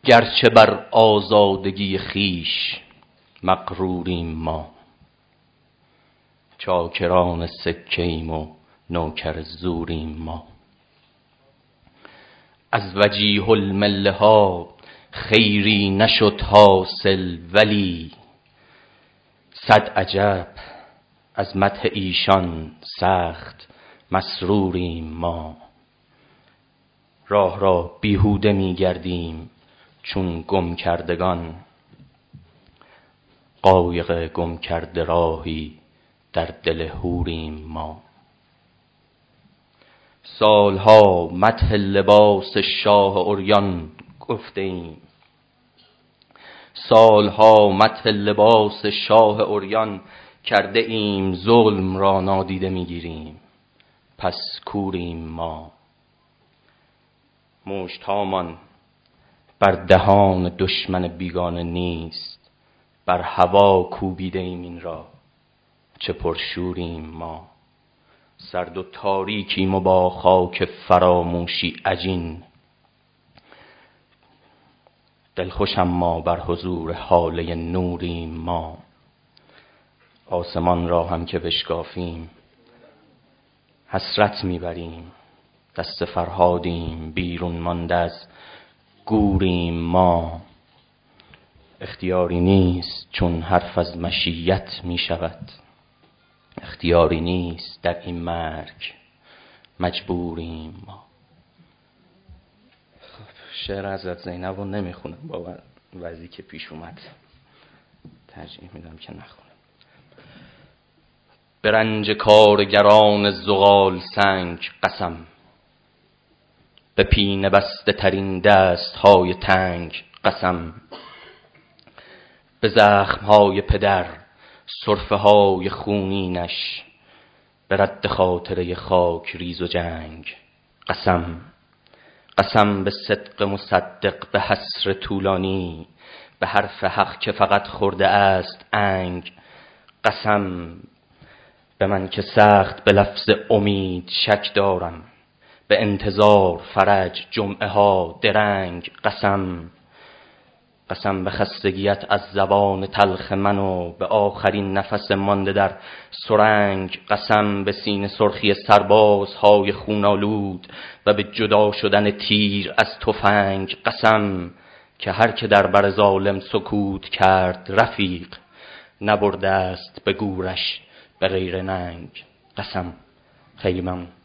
گرچه بر آزادگی خیش مغروریم ما، چاکران سکه‌ایم و نوکر زوریم ما. از وجیه المله ها خیری نشد حاصل، ولی صد عجب از مدح ایشان سخت مسروریم ما. راه را بیهوده می گردیم چون گم کردگان، قایق گم کرده راهی در دل هوریم ما. سالها مدح لباس شاه عریان گفته ایم، سالها مدح لباس شاه عریان کرده ایم، ظلم را نادیده میگیریم پس کوریم ما. مشت‌هامان بر دهان دشمن بیگانه نیست، بر هوا کوبیده ایم این را چه پرشوریم ما. سرد و تاریکیم و با خاک فراموشی عجین، دلخوشم ما بر حضور هاله نوریم ما. آسمان را هم که بشکافیم حسرت میبریم، دست فرهادیم بیرون مانده از گوریم ما. اختیاری نیست چون حرف از مشیت میشود، اختیاری نیست در این مرگ مجبوریم ما. شعر حضرت زینب رو نمیخونم با وضعی که پیش اومد، ترجیح میدم که نخونم. به رنج کارگران زغال سنگ قسم، به پینه بسته ترین دست های تنگ قسم. به زخم های پدر سرفه های خونینش، به رد خاطره خاک ریز و جنگ قسم. قسم به صدق مصدق به حسر طولانی، به حرف حق که فقط خورده است انگ قسم. به من که سخت به لفظ امید شک دارم، به انتظار فرج جمعه ها درنگ قسم. قسم به خستگیت از زبان تلخ من و به آخرین نفس مانده در سرنگ قسم. به سینه سرخی سربازهای خونالود و به جدا شدن تیر از تفنگ قسم. که هر که در بر ظالم سکوت کرد رفیق، نبرده است به گورش به غیر ننگ قسم. خیلی ممنون.